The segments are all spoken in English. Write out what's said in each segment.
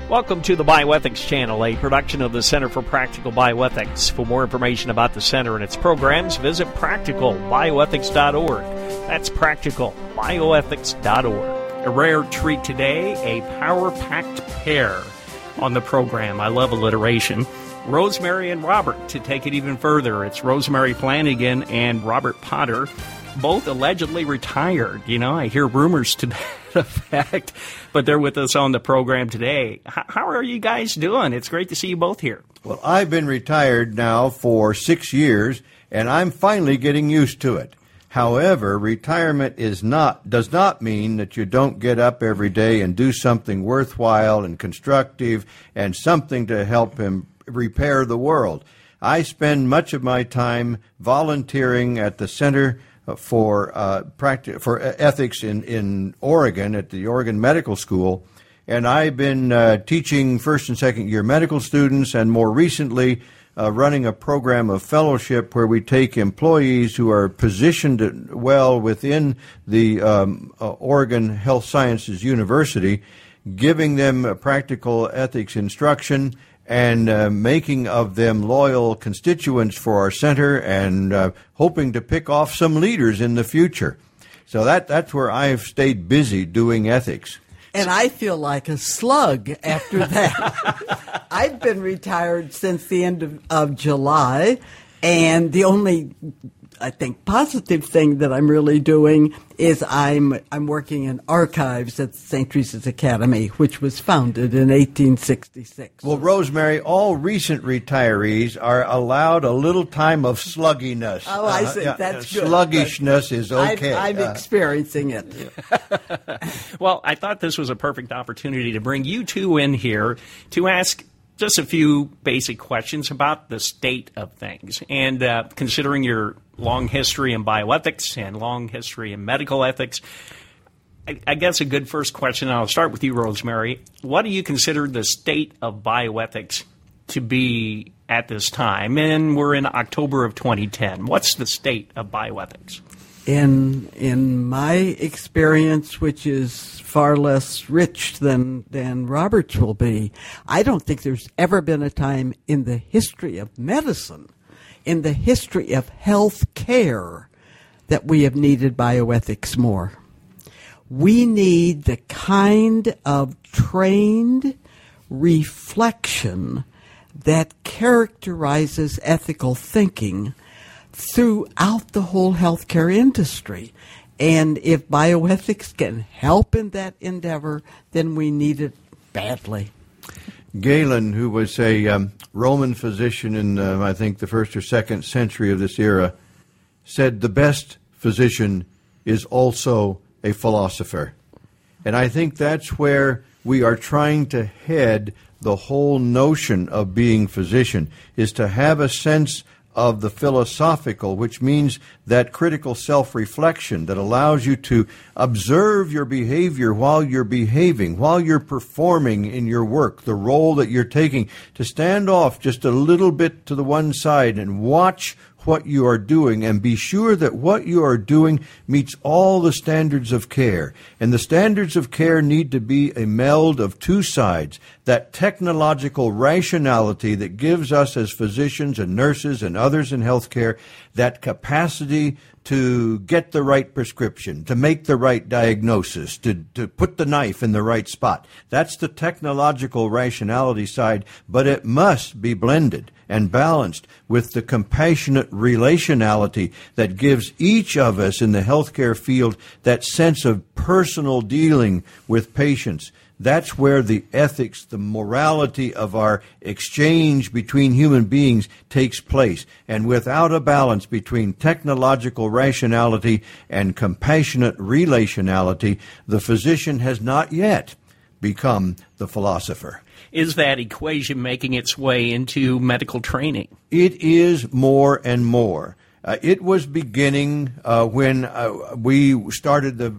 Welcome to the Bioethics Channel, a production of the Center for Practical Bioethics. For more information about the Center and its programs, visit practicalbioethics.org. That's practicalbioethics.org. A rare treat today, a power-packed pair on the program. I love alliteration. Rosemary and Robert. To take it even further, it's Rosemary Flanagan and Robert Potter, both allegedly retired. You know, I hear rumors to that effect, but they're with us on the program today. How are you guys doing? It's great to see you both here. Well, I've been retired now for 6 years, and I'm finally getting used to it. However, retirement does not mean that you don't get up every day and do something worthwhile and constructive and something to help him repair the world. I spend much of my time volunteering at the Center for Ethics in Oregon, at the Oregon Medical School, and I've been teaching first and second year medical students, and more recently running a program of fellowship where we take employees who are positioned well within the Oregon Health Sciences University, giving them practical ethics instruction and making of them loyal constituents for our center, and hoping to pick off some leaders in the future. So that's where I've stayed busy doing ethics. And I feel like a slug after that. I've been retired since the end of July, and the only, I think, positive thing that I'm really doing is I'm working in archives at St. Teresa's Academy, which was founded in 1866. Well, Rosemary, all recent retirees are allowed a little time of slugginess. Oh, I see. That's good. Sluggishness is okay. I'm experiencing it. Well, I thought this was a perfect opportunity to bring you two in here to ask just a few basic questions about the state of things. And considering your long history in bioethics and long history in medical ethics, I guess a good first question, and I'll start with you, Rosemary. What do you consider the state of bioethics to be at this time? And we're in October of 2010. What's the state of bioethics? In my experience, which is far less rich than Robert's will be, I don't think there's ever been a time in the history of medicine, in the history of health care, that we have needed bioethics more. We need the kind of trained reflection that characterizes ethical thinking throughout the whole healthcare industry. And if bioethics can help in that endeavor, then we need it badly. Galen, who was a Roman physician in, I think, the 1st or 2nd century of this era, said the best physician is also a philosopher. And I think that's where we are trying to head the whole notion of being physician, is to have a sense of the philosophical, which means that critical self-reflection that allows you to observe your behavior while you're behaving, while you're performing in your work, the role that you're taking, to stand off just a little bit to the one side and watch what you are doing and be sure that what you are doing meets all the standards of care. And the standards of care need to be a meld of two sides, that technological rationality that gives us as physicians and nurses and others in healthcare that capacity to get the right prescription, to make the right diagnosis, to put the knife in the right spot. That's the technological rationality side, but it must be blended and balanced with the compassionate relationality that gives each of us in the healthcare field that sense of personal dealing with patients. That's where the ethics, the morality of our exchange between human beings takes place. And without a balance between technological rationality and compassionate relationality, the physician has not yet become the philosopher. Is that equation making its way into medical training? It is more and more. It was beginning when we started the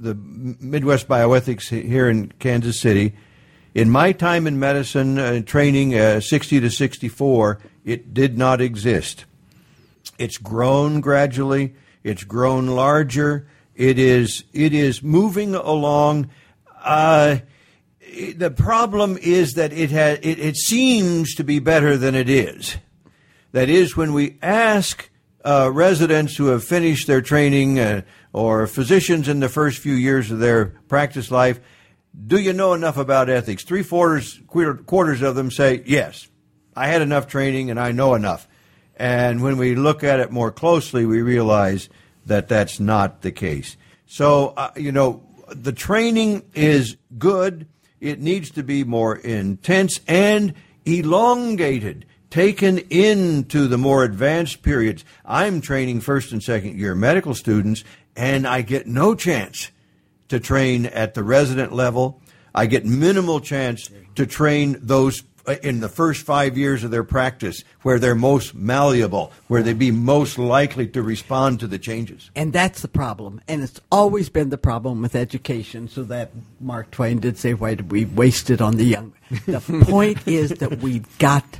Midwest Bioethics here in Kansas City. In my time in medicine, training 60 to 64, it did not exist. It's grown gradually. It's grown larger. It is moving along. the problem is that it seems to be better than it is. That is, when we ask residents who have finished their training or physicians in the first few years of their practice life, do you know enough about ethics? Quarters of them say, yes, I had enough training and I know enough. And when we look at it more closely, we realize that that's not the case. So, the training is good. It needs to be more intense and elongated, taken into the more advanced periods. I'm training first and second year medical students, and I get no chance to train at the resident level. I get minimal chance to train those in the first 5 years of their practice, where they're most malleable, where they'd be most likely to respond to the changes. And that's the problem. And it's always been the problem with education, so that Mark Twain did say, why did we waste it on the young? The point is that we've got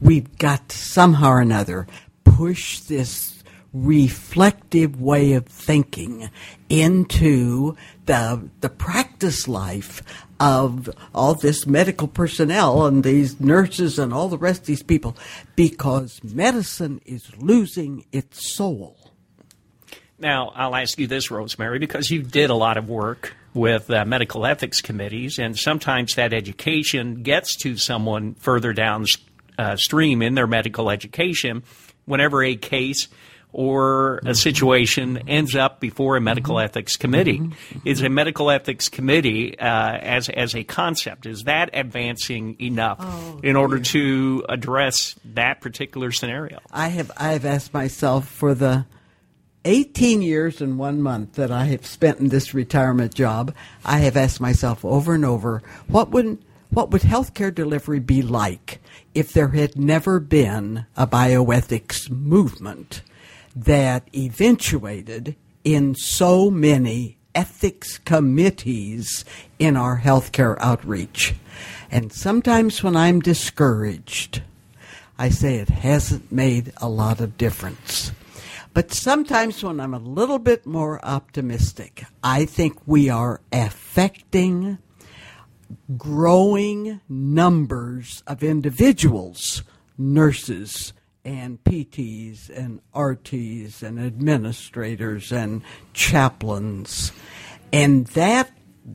to somehow or another push this reflective way of thinking into the practice life of all this medical personnel and these nurses and all the rest of these people, because medicine is losing its soul. Now, I'll ask you this, Rosemary, because you did a lot of work with medical ethics committees, and sometimes that education gets to someone further downstream in their medical education whenever a case or a situation ends up before a medical ethics committee. Is a medical ethics committee, as a concept, is that advancing enough in order to address that particular scenario? I have asked myself, for the 18 years and 1 month that I have spent in this retirement job, I have asked myself over and over, what would healthcare delivery be like if there had never been a bioethics movement that eventuated in so many ethics committees in our healthcare outreach? And sometimes when I'm discouraged, I say it hasn't made a lot of difference. But sometimes when I'm a little bit more optimistic, I think we are affecting growing numbers of individuals, nurses and PTs and RTs and administrators and chaplains. And that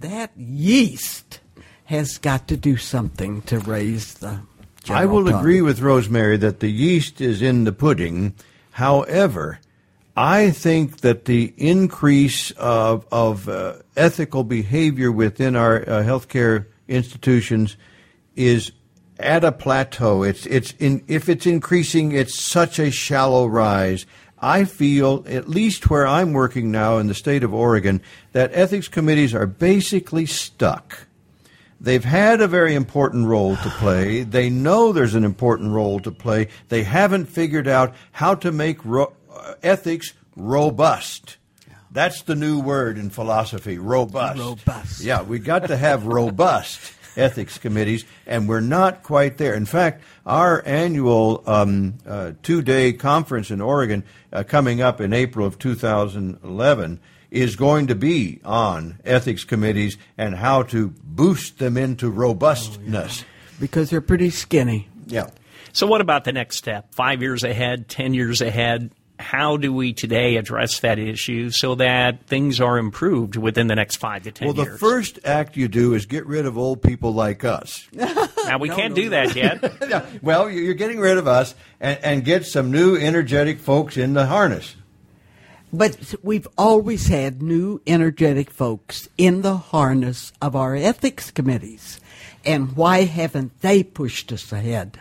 yeast has got to do something to raise the general I will tone. agree with Rosemary that the yeast is in the pudding. However, I think that the increase of ethical behavior within our healthcare institutions is at a plateau. If it's increasing, it's such a shallow rise. I feel, at least where I'm working now in the state of Oregon, that ethics committees are basically stuck. They've had a very important role to play. They know there's an important role to play. They haven't figured out how to make ethics robust. That's the new word in philosophy, robust. Robust. Yeah, we got to have robust ethics committees, and we're not quite there. In fact, our annual 2-day conference in Oregon coming up in April of 2011 is going to be on ethics committees and how to boost them into robustness. Because they're pretty skinny. Yeah. So what about the next step? 5 years ahead, 10 years ahead? How do we today address that issue so that things are improved within the next 5 to 10 years? Well, the first act you do is get rid of old people like us. Now, we can't do that yet. Yeah. Well, you're getting rid of us and get some new energetic folks in the harness. But we've always had new energetic folks in the harness of our ethics committees. And why haven't they pushed us ahead?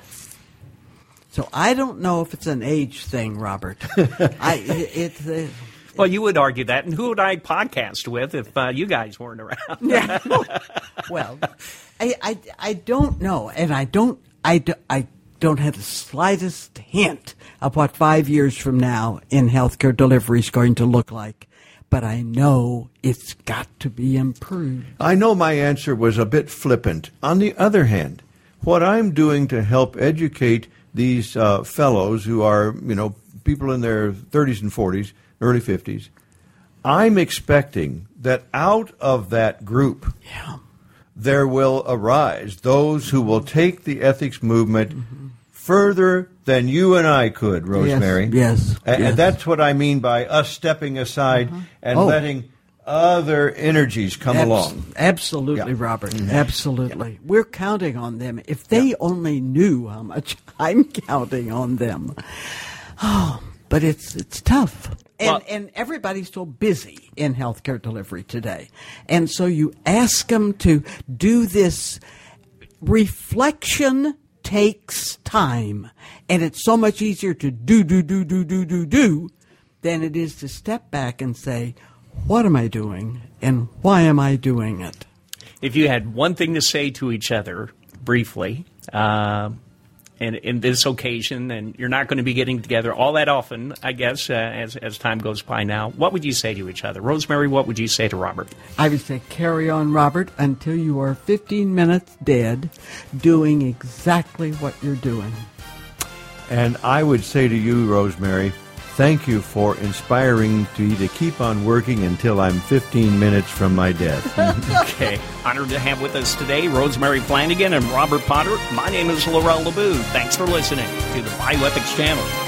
So I don't know if it's an age thing, Robert. Well, you would argue that. And who would I podcast with if you guys weren't around? Yeah. Well, I don't know. And I don't have the slightest hint of what 5 years from now in healthcare delivery is going to look like. But I know it's got to be improved. I know my answer was a bit flippant. On the other hand, what I'm doing to help educate these fellows who are, people in their 30s and 40s, early 50s, I'm expecting that out of that group there will arise those who will take the ethics movement further than you and I could, Rosemary. Yes. And that's what I mean by us stepping aside and letting other energies come along. Absolutely, Yeah. Robert. Absolutely. We're counting on them. If they only knew how much I'm counting on them. Oh, but it's tough. And everybody's so busy in healthcare delivery today. And so you ask them to do this. Reflection takes time. And it's so much easier to do than it is to step back and say, what am I doing and why am I doing it? If you had one thing to say to each other briefly, and in this occasion, and you're not going to be getting together all that often, I guess, as time goes by now, what would you say to each other? Rosemary, what would you say to Robert? I would say carry on, Robert, until you are 15 minutes dead doing exactly what you're doing. And I would say to you, Rosemary, thank you for inspiring me to keep on working until I'm 15 minutes from my death. Okay. Honored to have with us today Rosemary Flanagan and Robert Potter. My name is Laurel LeBoux. Thanks for listening to the Bioethics Channel.